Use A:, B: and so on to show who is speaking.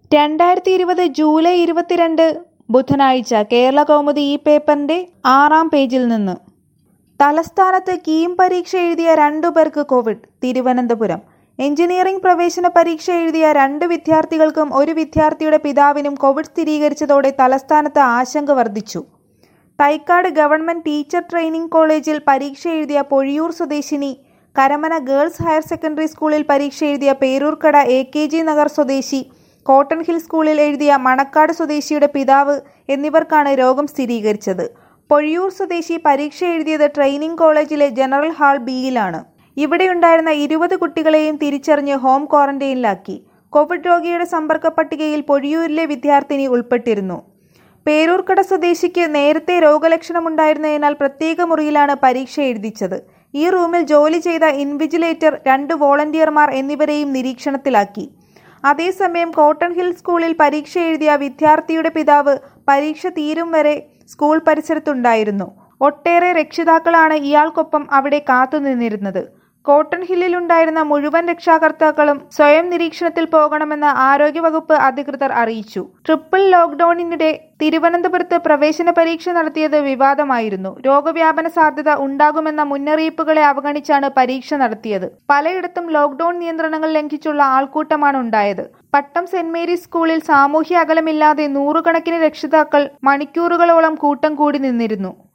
A: 2020 July 22 ബുധനാഴ്ച കേരള കൗമുദി ഈ പേപ്പറിന്റെ 6-ാം പേജിൽ നിന്ന്. തലസ്ഥാനത്ത് കീം പരീക്ഷ എഴുതിയ 2 പേർക്ക് കോവിഡ്. തിരുവനന്തപുരം എഞ്ചിനീയറിംഗ് പ്രവേശന പരീക്ഷ എഴുതിയ 2 വിദ്യാർത്ഥികൾക്കും ഒരു വിദ്യാർത്ഥിയുടെ പിതാവിനും കോവിഡ് സ്ഥിരീകരിച്ചതോടെ തലസ്ഥാനത്ത് ആശങ്ക വർദ്ധിച്ചു. തൈക്കാട് ഗവൺമെന്റ് ടീച്ചർ ട്രെയിനിംഗ് കോളേജിൽ പരീക്ഷ എഴുതിയ പൊഴിയൂർ സ്വദേശിനി, കരമന ഗേൾസ് ഹയർ സെക്കൻഡറി സ്കൂളിൽ പരീക്ഷ എഴുതിയ പേരൂർക്കട AKG നഗർ സ്വദേശി, കോട്ടൺ ഹിൽ സ്കൂളിൽ എഴുതിയ മണക്കാട് സ്വദേശിയുടെ പിതാവ് എന്നിവർക്കാണ് രോഗം സ്ഥിരീകരിച്ചത്. പൊഴിയൂർ സ്വദേശി പരീക്ഷ എഴുതിയത് ട്രെയിനിംഗ് കോളേജിലെ ജനറൽ ഹാൾ ബിയിലാണ്. ഇവിടെയുണ്ടായിരുന്ന 20 കുട്ടികളെയും തിരിച്ചറിഞ്ഞ് ഹോം ക്വാറന്റൈനിലാക്കി. കോവിഡ് രോഗിയുടെ സമ്പർക്ക പട്ടികയിൽ പൊഴിയൂരിലെ വിദ്യാർത്ഥിനി ഉൾപ്പെട്ടിരുന്നു. പേരൂർക്കട സ്വദേശിക്ക് നേരത്തെ രോഗലക്ഷണമുണ്ടായിരുന്നതിനാൽ പ്രത്യേക മുറിയിലാണ് പരീക്ഷ എഴുതിച്ചത്. ഈ റൂമിൽ ജോലി ചെയ്ത ഇൻവിജിലേറ്റർ, 2 വോളണ്ടിയർമാർ എന്നിവരെയും നിരീക്ഷണത്തിലാക്കി. അതേസമയം കോട്ടൺ ഹിൽ സ്കൂളിൽ പരീക്ഷ എഴുതിയ വിദ്യാർത്ഥിയുടെ പിതാവ് പരീക്ഷ തീരും വരെ സ്കൂൾ പരിസരത്തുണ്ടായിരുന്നു. ഒട്ടേറെ രക്ഷിതാക്കളാണ് ഇയാൾക്കൊപ്പം അവിടെ കാത്തുനിന്നിരുന്നത്. കോട്ടൺ ഹില്ലിലുണ്ടായിരുന്ന മുഴുവൻ രക്ഷാകർത്താക്കളും സ്വയം നിരീക്ഷണത്തിൽ പോകണമെന്ന് ആരോഗ്യവകുപ്പ് അധികൃതർ അറിയിച്ചു. ട്രിപ്പിൾ ലോക്ക്ഡൌണിനിടെ തിരുവനന്തപുരത്ത് പ്രവേശന പരീക്ഷ നടത്തിയത് വിവാദമായിരുന്നു. രോഗവ്യാപന സാധ്യത ഉണ്ടാകുമെന്ന മുന്നറിയിപ്പുകളെ അവഗണിച്ചാണ് പരീക്ഷ നടത്തിയത്. പലയിടത്തും ലോക്ക്ഡൌൺ നിയന്ത്രണങ്ങൾ ലംഘിച്ചുള്ള ആൾക്കൂട്ടമാണ് ഉണ്ടായത്. പട്ടം സെന്റ് മേരീസ് സ്കൂളിൽ സാമൂഹ്യ അകലമില്ലാതെ നൂറുകണക്കിന് രക്ഷിതാക്കൾ മണിക്കൂറുകളോളം കൂട്ടം കൂടി നിന്നിരുന്നു.